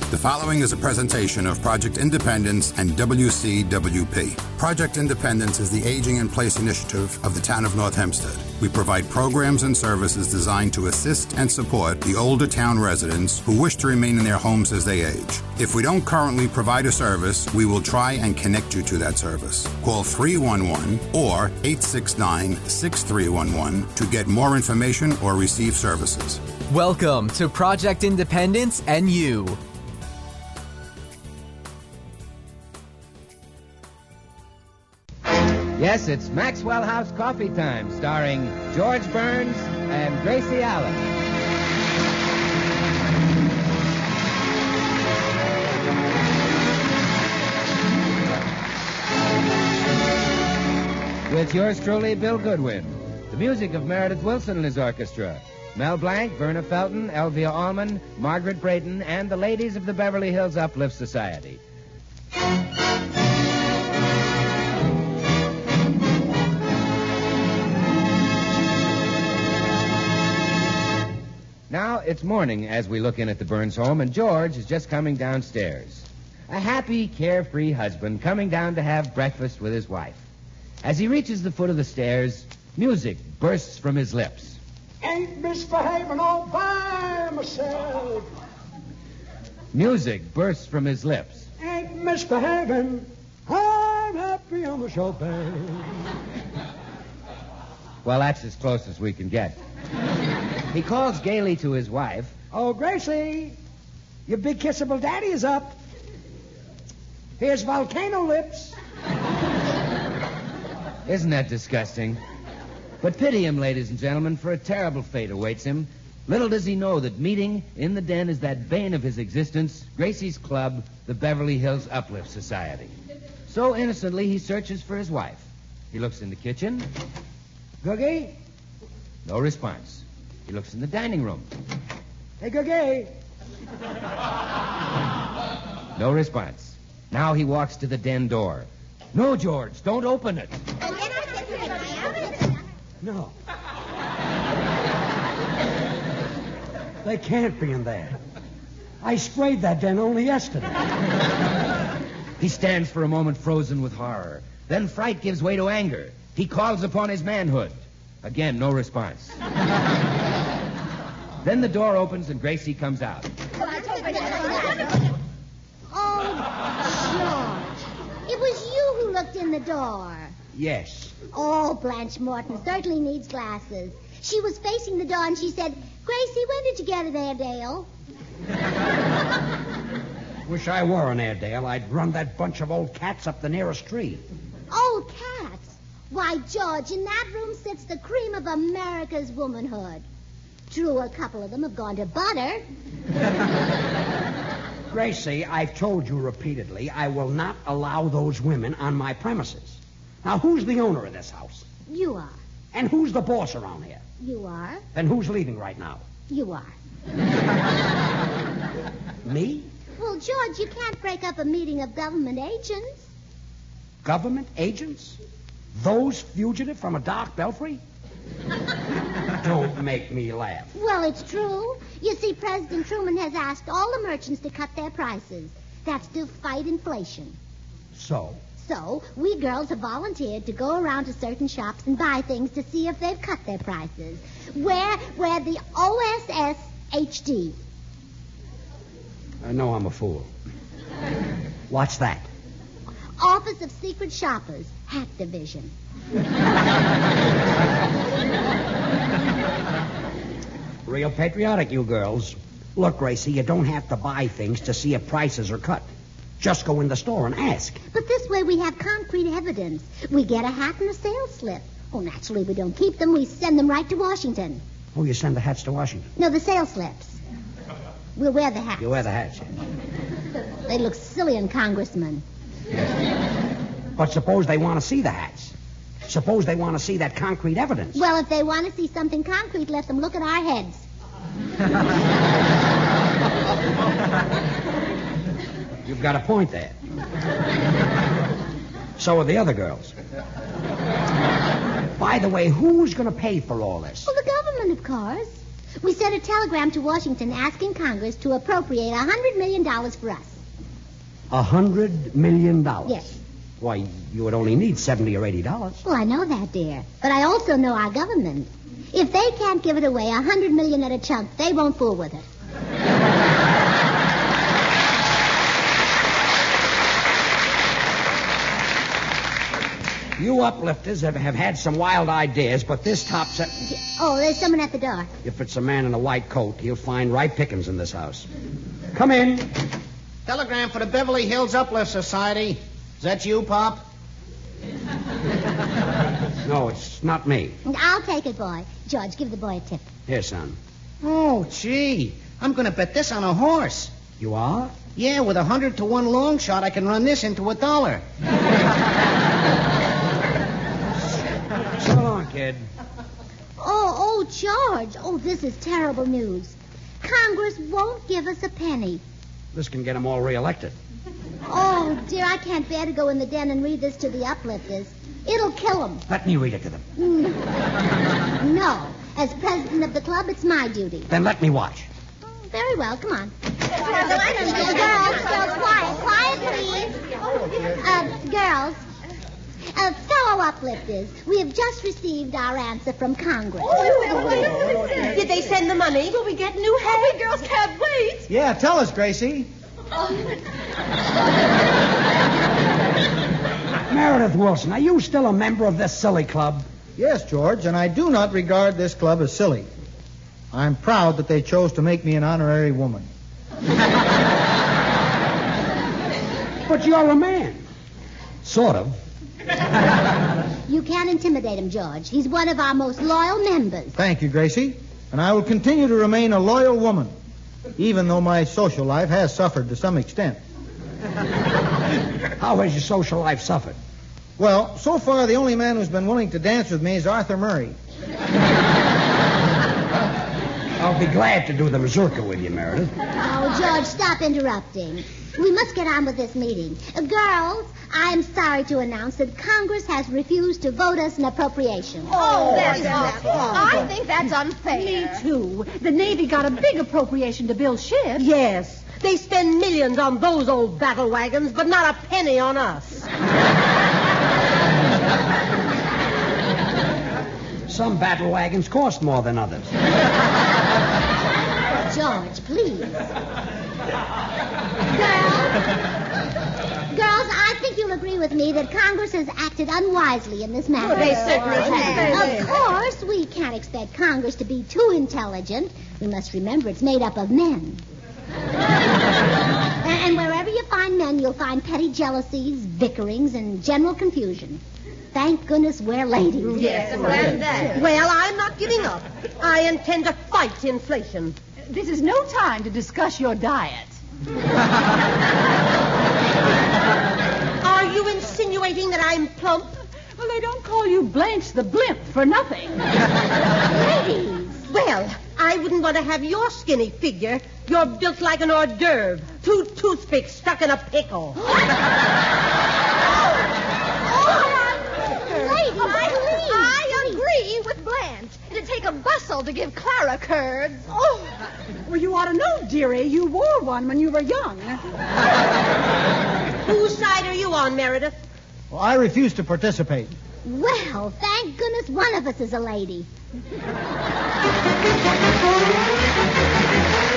The following is a presentation of Project Independence and WCWP. Project Independence is the Aging in Place initiative of the town of North Hempstead. We provide programs and services designed to assist and support the older town residents who wish to remain in their homes as they age. If we don't currently provide a service, we will try and connect you to that service. Call 311 or 869-6311 to get more information or receive services. Welcome to Project Independence and You. Yes, it's Maxwell House Coffee Time, starring George Burns and Gracie Allen. With yours truly, Bill Goodwin. The music of Meredith Wilson and his orchestra. Mel Blanc, Verna Felton, Elvia Allman, Margaret Brayton, and the ladies of the Beverly Hills Uplift Society. Now, it's morning as we look in at the Burns home, and George is just coming downstairs. A happy, carefree husband coming down to have breakfast with his wife. As he reaches the foot of the stairs, music bursts from his lips. Ain't misbehaving all by myself. Music bursts from his lips. Ain't misbehaving. I'm happy on the sofa. Well, that's as close as we can get. He calls gaily to his wife. Oh, Gracie, your big kissable daddy is up. Here's volcano lips. Isn't that disgusting? But pity him, ladies and gentlemen, for a terrible fate awaits him. Little does he know that meeting in the den is that bane of his existence, Gracie's club, the Beverly Hills Uplift Society. So innocently, he searches for his wife. He looks in the kitchen. Googie? No response. He looks in the dining room. Hey, Googie. No response. Now he walks to the den door. No, George, don't open it. No. They can't be in there. I sprayed that den only yesterday. He stands for a moment frozen with horror. Then fright gives way to anger. He calls upon his manhood. Again, no response. Then the door opens and Gracie comes out. Oh, George. It was you who looked in the door. Yes. Oh, Blanche Morton certainly needs glasses. She was facing the door and she said, Gracie, when did you get it, Airedale? Wish I were an Airedale. I'd run that bunch of old cats up the nearest tree. Old cats? Why, George, in that room sits the cream of America's womanhood. True, a couple of them have gone to butter. Gracie, I've told you repeatedly I will not allow those women on my premises. Now, who's the owner of this house? You are. And who's the boss around here? You are. Then who's leaving right now? You are. Me? Well, George, you can't break up a meeting of government agents. Government agents? Those fugitive from a dark belfry? Don't make me laugh. Well, it's true. You see, President Truman has asked all the merchants to cut their prices. That's to fight inflation. So, we girls have volunteered to go around to certain shops and buy things to see if they've cut their prices. We're the OSS HD. I know I'm a fool. What's that? Office of Secret Shoppers, Hat Division. Real patriotic, you girls. Look, Gracie, you don't have to buy things to see if prices are cut. Just go in the store and ask. But this way we have concrete evidence. We get a hat and a sales slip. Oh, naturally, we don't keep them. We send them right to Washington. Oh, you send the hats to Washington? No, the sales slips. We'll wear the hats. You wear the hats. They look silly on congressmen. But suppose they want to see the hats. Suppose they want to see that concrete evidence. Well, if they want to see something concrete, let them look at our heads. You've got a point there. So are the other girls. By the way, who's going to pay for all this? Well, the government, of course. We sent a telegram to Washington asking Congress to appropriate $100 million for us. $100 million? Yes. Why, you would only need $70 or $80. Well, I know that, dear. But I also know our government. If they can't give it away $100 million at a chunk, they won't fool with it. You uplifters have had some wild ideas, but this tops it. Oh, there's someone at the door. If it's a man in a white coat, he'll find ripe pickings in this house. Come in. Telegram for the Beverly Hills Uplift Society. Is that you, Pop? No, it's not me. I'll take it, boy. George, give the boy a tip. Here, son. Oh, gee. I'm going to bet this on a horse. You are? Yeah, with 100 to 1 long shot, I can run this into $1. So long, kid. Oh, George. Oh, this is terrible news. Congress won't give us a penny. This can get them all reelected. Oh, dear, I can't bear to go in the den and read this to the uplifters. It'll kill them. Let me read it to them. No. As president of the club, it's my duty. Then let me watch. Very well. Come on. Girls, quiet, please. Girls, fellow uplifters, we have just received our answer from Congress. Did they send the money? Will we get new hair? We girls can't wait. Yeah, tell us, Gracie. Meredith Wilson, are you still a member of this silly club? Yes, George, and I do not regard this club as silly. I'm proud that they chose to make me an honorary woman. But you're a man. Sort of. You can't intimidate him, George. He's one of our most loyal members. Thank you, Gracie. And I will continue to remain a loyal woman, even though my social life has suffered to some extent. How has your social life suffered? Well, so far, the only man who's been willing to dance with me is Arthur Murray. I'll be glad to do the mazurka with you, Meredith. Oh, George, stop interrupting. We must get on with this meeting. Girls, I am sorry to announce that Congress has refused to vote us an appropriation. Oh, that's awful. I think that's unfair. Me too. The Navy got a big appropriation to build ships. Yes. They spend millions on those old battle wagons, but not a penny on us. Some battle wagons cost more than others. George, please. Girls, I think you'll agree with me that Congress has acted unwisely in this matter. They certainly have. Of course, we can't expect Congress to be too intelligent. We must remember it's made up of men. And wherever you find men, you'll find petty jealousies, bickerings, and general confusion. Thank goodness we're ladies. Yes, and that. Well, I'm not giving up. I intend to fight inflation. This is no time to discuss your diet. Are you insinuating that I'm plump? Well, they don't call you Blanche the Blimp for nothing. Ladies. Well, I wouldn't want to have your skinny figure. You're built like an hors d'oeuvre. 2 toothpicks stuck in a pickle. I agree with Blanche. It'd take a bustle to give Clara curds. Oh, well, you ought to know, dearie. You wore one when you were young. Whose side are you on, Meredith? Well, I refuse to participate. Well, thank goodness one of us is a lady.